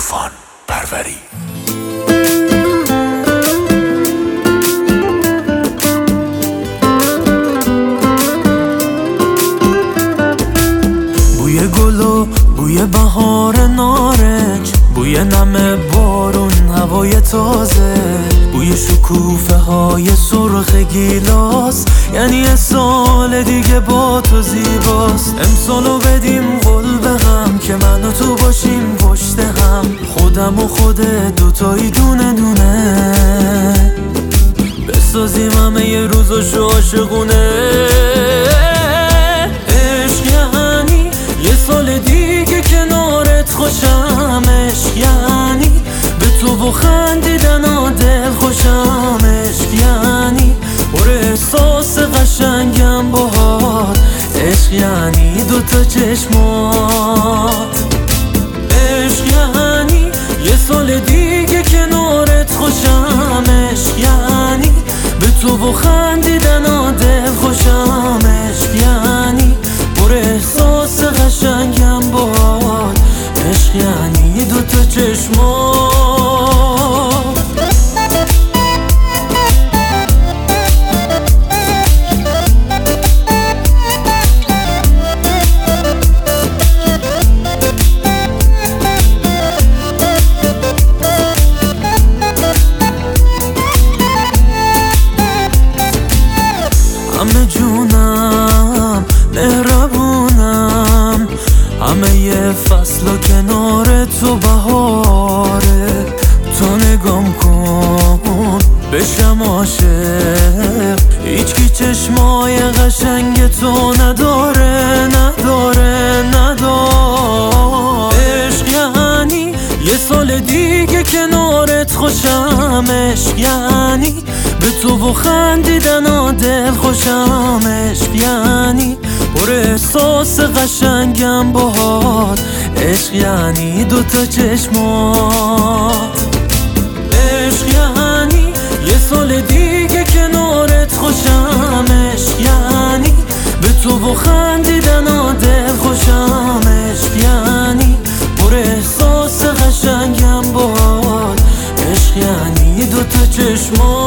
طوفان پروری. بوی گل و بوی بهار نارنج، بوی نم بارون، هوای تازه، بوی شکوفه های سرخ گیلاس، یعنی یه سال دیگه با تو زیباست. امسالو بدیم قول به هم که من و تو باشیم پشت هم، خودم و خودت دوتایی دونه دونه، بسازیم همه یه روزاشو عاشقونه. عشق یعنی یه سال دیگه کنارت خوشم، عشق یعنی به تو و خندیدن و دل خوشم، عشق یعنی پر احساس قشنگم باهات، عشق یعنی دوتا چشمات. عشق یعنی یه سال دیگه کنارت خوشم، عشق یعنی به تو و خندیدن و دل خوشم، عشق یعنی پر احساس قشنگم باهات، عشق یعنی دوتا چشمات. همه جونم مهربونم، همه یه فصل و کنار تو بهاره، تو نگام کن بشم عاشق، هیچکی چشمای قشنگ تو نداره نداره نداره. عشق یعنی یه سال دیگه کنارت خوشم، عشق یعنی به تو و خندیدن و دل خوشم، عشق یعنی پر احساس قشنگم باهات، عشق یعنی دوتا چشمات. عشق یعنی یه سال دیگه کنارت خوشم، عشق یعنی به تو و خندیدن و دل خوشم، عشق یعنی پر احساس قشنگم باهات، عشق یعنی دوتا چشمات.